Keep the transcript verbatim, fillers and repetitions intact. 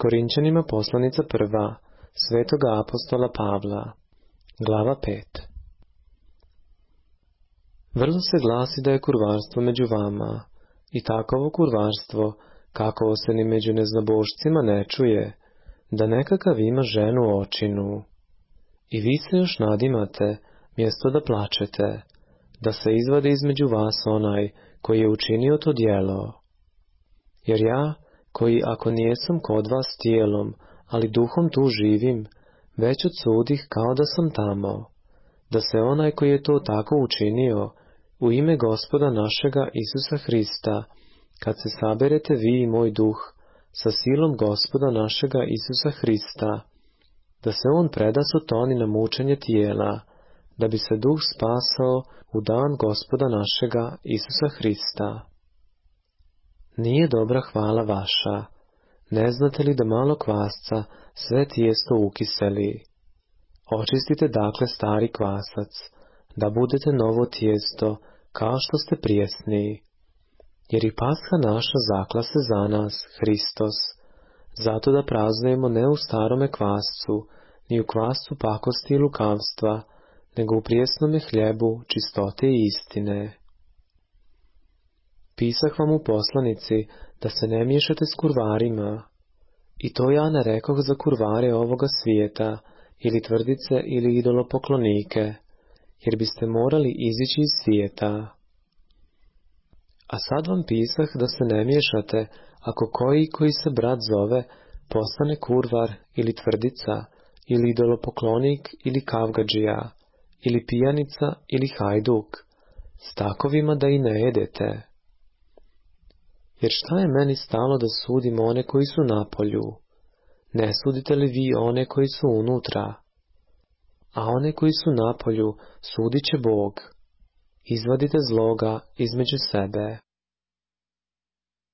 Korinćanima poslanica prva, svetoga apostola Pavla, glava pet. Vrlo se glasi da je kurvarstvo među vama, i takovo kurvarstvo, kakovo se ni među neznabošcima ne čuje, da nekakav ima ženu očinu. I vi se još nadimate, mjesto da plačete, da se izvade između vas onaj koji je učinio to djelo. Jer ja, koji ako nijesam kod vas tijelom, ali duhom tu živim, već odsudih kao da sam tamo, da se onaj koji je to tako učinio, u ime Gospoda našega Isusa Hrista, kad se saberete vi i moj duh, sa silom Gospoda našega Isusa Hrista, da se on preda Sotoni na mučenje tijela, da bi se duh spasao u dan Gospoda našega Isusa Hrista. Nije dobra hvala vaša, ne znate li da malo kvasca sve tijesto ukiseli? Očistite dakle stari kvasac, da budete novo tijesto, kao što ste prijesni. Jer i Pasha naša zakla se za nas, Hristos, zato da praznujemo ne u starome kvascu, ni u kvascu pakosti i lukavstva, nego u prijesnome hljebu čistote i istine. Pisah vam u poslanici da se ne miješate s kurvarima, i to ja ne rekoh za kurvare ovoga svijeta, ili tvrdice ili idolopoklonike, jer biste morali izići iz svijeta. A sad vam pisah da se ne miješate, ako koji koji se brat zove, postane kurvar ili tvrdica, ili idolopoklonik ili kavgadžija, ili pijanica ili hajduk, s takovima da i ne jedete. Jer šta je meni stalo da sudim one koji su napolju? Ne sudite li vi one koji su unutra? A one koji su napolju sudit će Bog. Izvadite zloga između sebe.